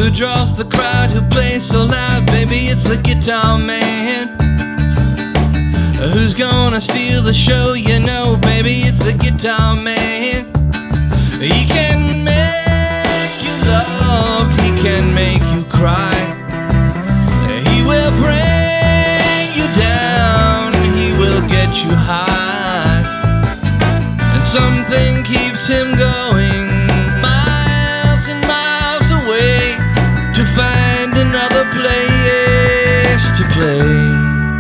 Who draws the crowd, who plays so loud? Baby, it's the guitar man. Who's gonna steal the show? You know, baby, it's the guitar man. He can make you love, he can make you cry. He will bring you down, he will get you high. And something keeps him going miles and miles away to find another place to play.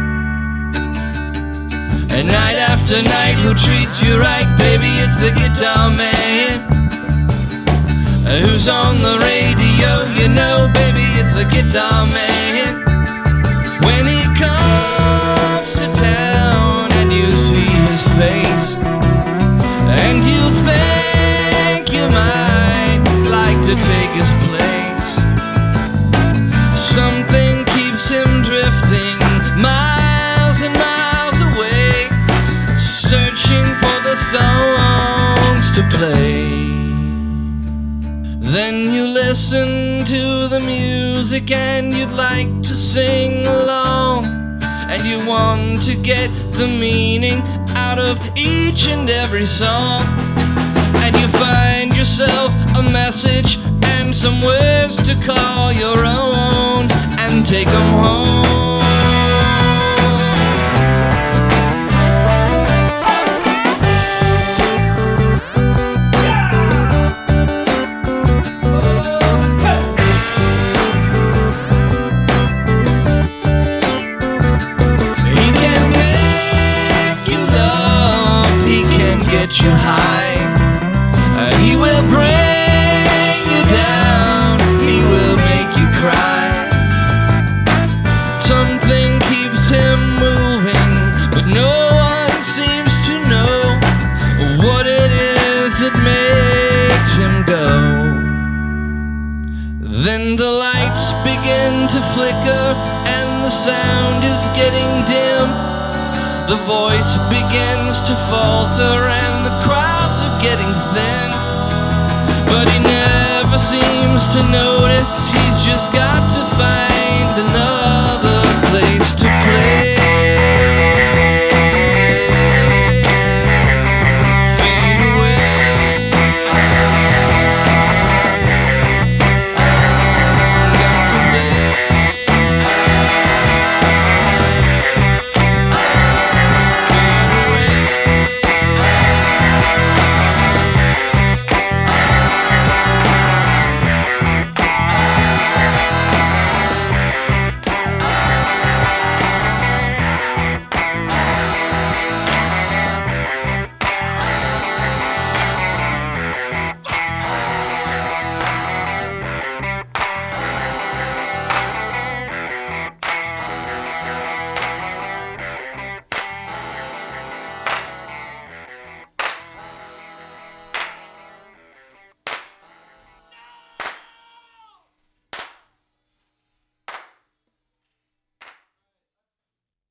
And night after night, who treats you right? Baby, it's the guitar man. Who's on the radio? You know, baby, it's the guitar man. When he comes to town and you see his face, and you think you might like to take his place, something keeps him drifting miles and miles away, searching for the songs to play. Then you listen to the music and you'd like to sing along, and you want to get the meaning out of each and every song, and you find yourself a message and some words to call your own and take them home. Get you high, he will bring you down, he will make you cry. Something keeps him moving, but no one seems to know what it is that makes him go. Then the lights begin to flicker and the sound is getting dim. The voice begins to falter and the crowds are getting thin. But he never seems to notice, he's just got to find another